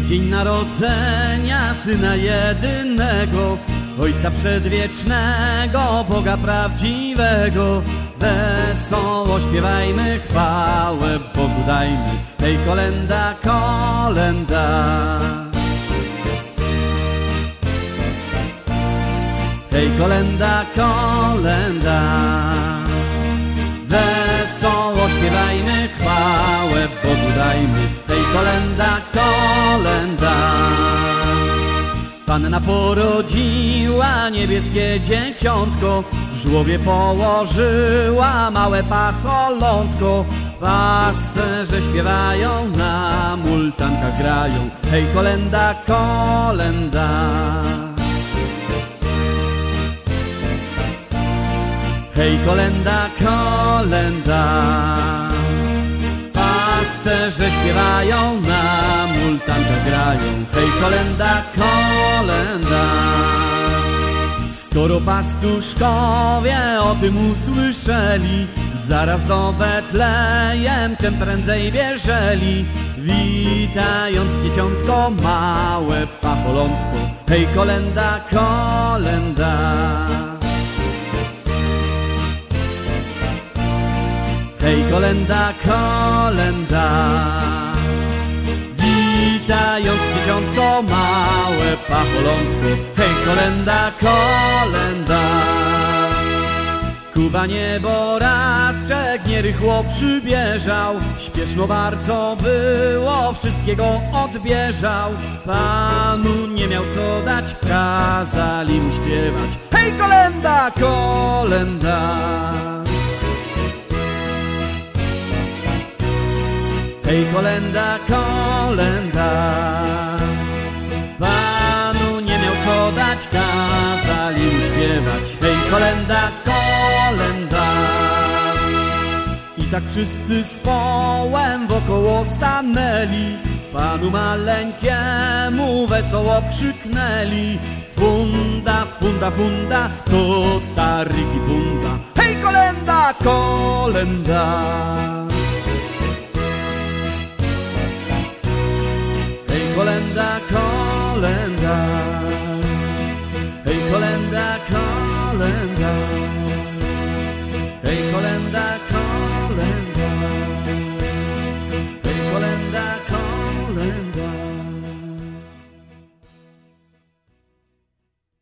dzień narodzenia Syna jedynego, Ojca Przedwiecznego, Boga prawdziwego. Wesoło śpiewajmy, chwałę Bogu dajmy, hej kolenda, kolenda. Hej kolenda, kolenda. Wesoło śpiewajmy, chwałę Bogu dajmy, hej kolenda, kolenda. Panna porodziła niebieskie dzieciątko, w żłobie położyła małe pacholątko. Pasterze śpiewają, na multankach grają, hej kolenda, kolenda. Hej kolenda, kolenda. Pasterze śpiewają, na multankach grają, hej kolenda, kolenda. Skoro pastuszkowie o tym usłyszeli, zaraz do Betlejem czym prędzej bieżeli, witając dzieciątko, małe pacholątko, hej kolenda, kolenda. Hej kolenda, kolenda. Witając dzieciątko, małe pacholątko, hej kolenda, kolenda. Kuba nieboraczek nierychło przybieżał, śpieszno bardzo było, wszystkiego odbieżał. Panu nie miał co dać, kazali mu śpiewać, hej kolenda, kolenda. Hej kolenda, kolenda. Panu nie miał co dać, kazali mu śpiewać, hej kolenda, kolenda. I tak wszyscy z połem wokoło stanęli, Panu maleńkiemu wesoło krzyknęli, funda, funda, funda, to taryki bunda, hej kolenda, kolenda. Kolenda, kolenda. Hej kolenda, kolenda.